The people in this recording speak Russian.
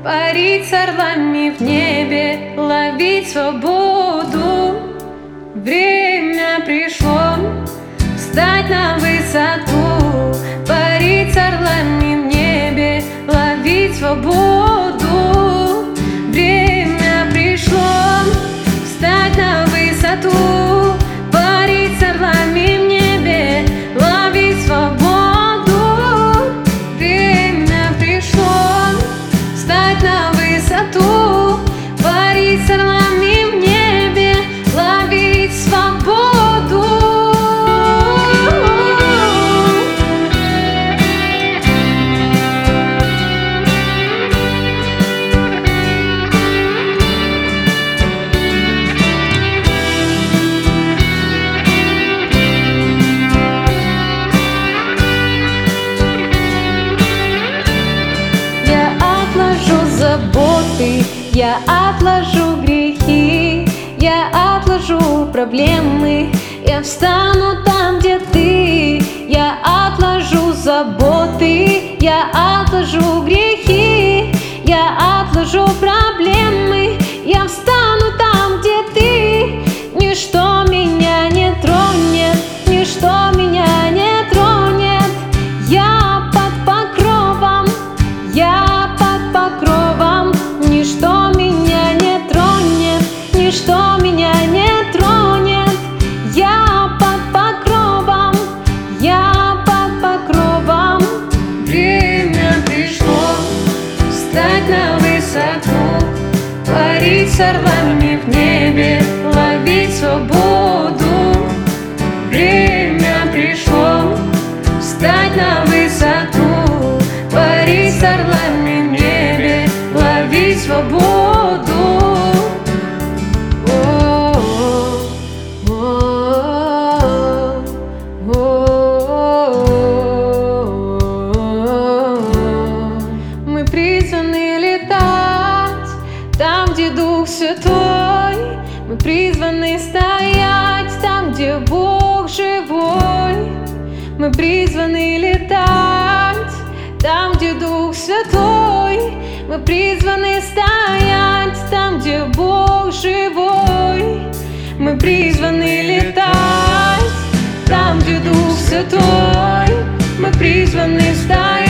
парить с орлами в небе, ловить свободу. Время пришло встать на высоту, парить с орлами в небе, ловить свободу. Время пришло встать на высоту, парить с орлами в небе, ловить свободу. Время пришло встать на высоту, парить с орлами в небе, ловить свободу. Я отложу грехи, я отложу проблемы, я встану там, где ты. Я отложу заботы, я отложу грехи, я отложу проблемы, я встану там, где ты. Ничто меня не тронет, ничто меня не тронет. Я под покровом, я под покровом. Ничто меня не тронет, ничто меня не тронет. Я под покровом, я под покровом. Время пришло встать на высоту, парить с орлами в небе, ловить свободу. Время пришло встать на высоту, парить с орлами в небе, ловить свободу. Мы призваны летать там, где Дух Святой. Мы призваны стоять там, где Бог живой. Мы призваны летать там, где Дух Святой. Мы призваны стоять там, где Бог живой. Мы призваны летать там, где Дух Святой. Мы призваны стоять